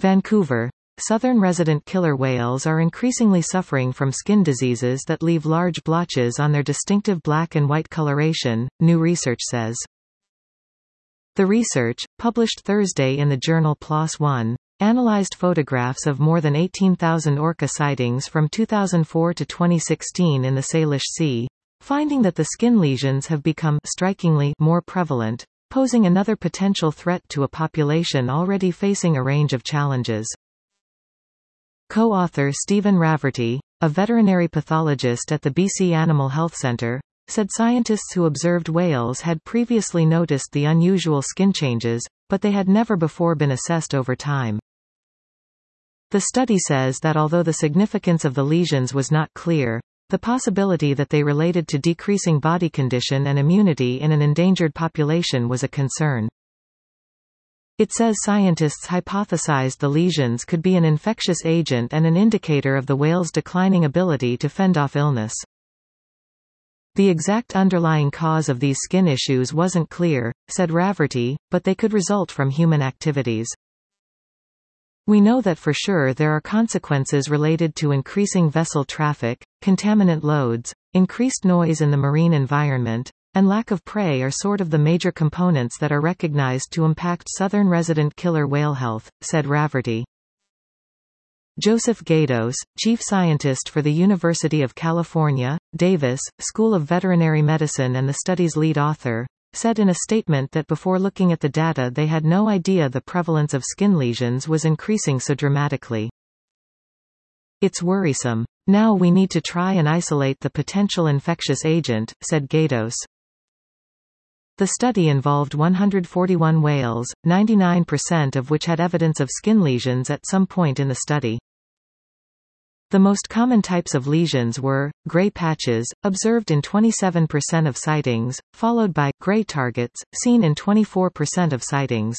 Vancouver. Southern resident killer whales are increasingly suffering from skin diseases that leave large blotches on their distinctive black and white coloration, new research says. The research, published Thursday in the journal PLOS ONE, analyzed photographs of more than 18,000 orca sightings from 2004 to 2016 in the Salish Sea, finding that the skin lesions have become strikingly more prevalent, posing another potential threat to a population already facing a range of challenges. Co-author Stephen Rafferty, a veterinary pathologist at the BC Animal Health Centre, said scientists who observed whales had previously noticed the unusual skin changes, but they had never before been assessed over time. The study says that although the significance of the lesions was not clear, the possibility that they related to decreasing body condition and immunity in an endangered population was a concern. It says scientists hypothesized the lesions could be an infectious agent and an indicator of the whale's declining ability to fend off illness. The exact underlying cause of these skin issues wasn't clear, said Rafferty, but they could result from human activities. We know that for sure there are consequences related to increasing vessel traffic, contaminant loads, increased noise in the marine environment, and lack of prey are sort of the major components that are recognized to impact southern resident killer whale health, said Rafferty. Joseph Gaydos, chief scientist for the University of California, Davis, School of Veterinary Medicine and the study's lead author, said in a statement that before looking at the data they had no idea the prevalence of skin lesions was increasing so dramatically. It's worrisome. Now we need to try and isolate the potential infectious agent, said Gaydos. The study involved 141 whales, 99% of which had evidence of skin lesions at some point in the study. The most common types of lesions were gray patches, observed in 27% of sightings, followed by gray targets, seen in 24% of sightings.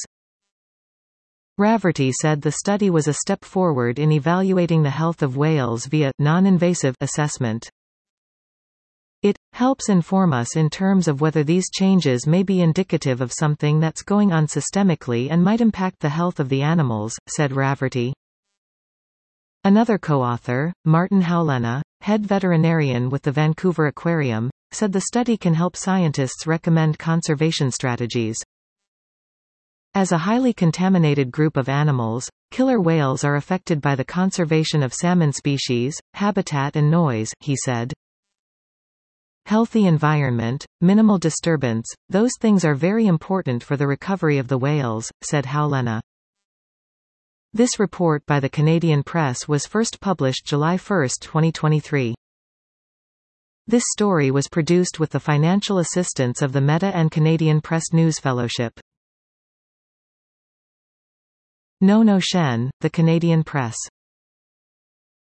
Rafferty said the study was a step forward in evaluating the health of whales via non-invasive assessment. It helps inform us in terms of whether these changes may be indicative of something that's going on systemically and might impact the health of the animals, said Rafferty. Another co-author, Martin Howlena, head veterinarian with the Vancouver Aquarium, said the study can help scientists recommend conservation strategies. As a highly contaminated group of animals, killer whales are affected by the conservation of salmon species, habitat and noise, he said. Healthy environment, minimal disturbance, those things are very important for the recovery of the whales, said Howlena. This report by the Canadian Press was first published July 1, 2023. This story was produced with the financial assistance of the Meta and Canadian Press News Fellowship. No Shen, the Canadian Press.